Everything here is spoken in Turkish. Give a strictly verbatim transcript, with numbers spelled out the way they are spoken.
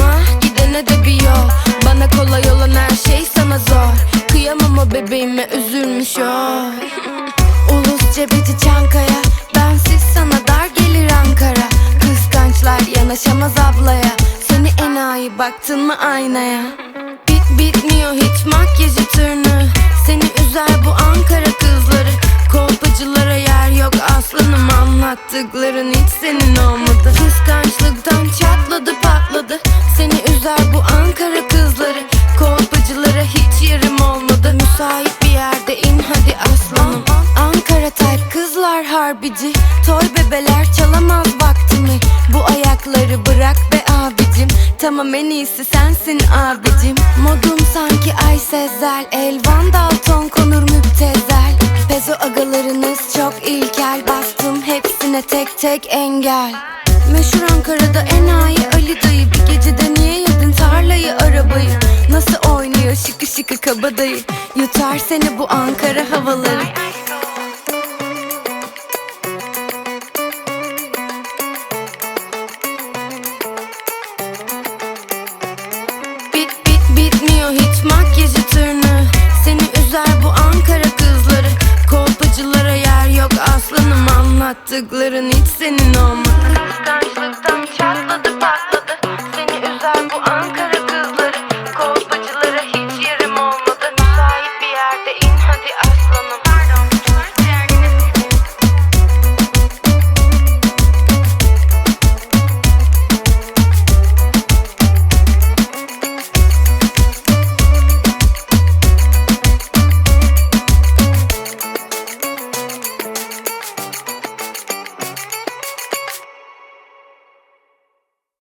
ama gidene de bir yol. Bana kolay olan her şey sana zor. Kıyamam o bebeğime, üzülmüş o. Ulus Cebeci Çankaya, bensiz sana dar gelir Ankara. Kıskançlar yanaşamaz ablaya. Seni enayi, baktın mı aynaya? Bit bitmiyor hiç makyajı tırnı. Seni üzer bu Ankara kızları. Kolpacılara yer yok aslanım, anlattıkların hiç senin olmadı. Kıskançlıktan çatladı patladı. Seni üzer bu Ankara kızları. Kolpacılara hiç yerim olmadı. Müsait bir yerde in hadi aslanım. Ankara type kızlar harbici. Toy bebeler çalamaz vaktimi. Bu ayakları bırak be abicim. Tamam, en iyisi sensin abicim. Modum sanki Ay Sezel. Elvan Dalton konur müptezel. Pezo agalarınız çok ilkel. Bastım hepsine tek tek engel. Meşhur Ankara'da enayi Ali dayı. Bir gecede niye yedin tarlayı arabayı? Nasıl oynuyor şıkı şıkı kabadayı? Yutar seni bu Ankara havaları. Bit bit bitmiyor hiç makyajı tırnı. Seni üzer bu Ankara kızları. Kolpacılara yer yok aslanım, anlattıkların hiç senin olmadı. Kıskançlıktan çatladı patladı. Seni üzer bu Ankara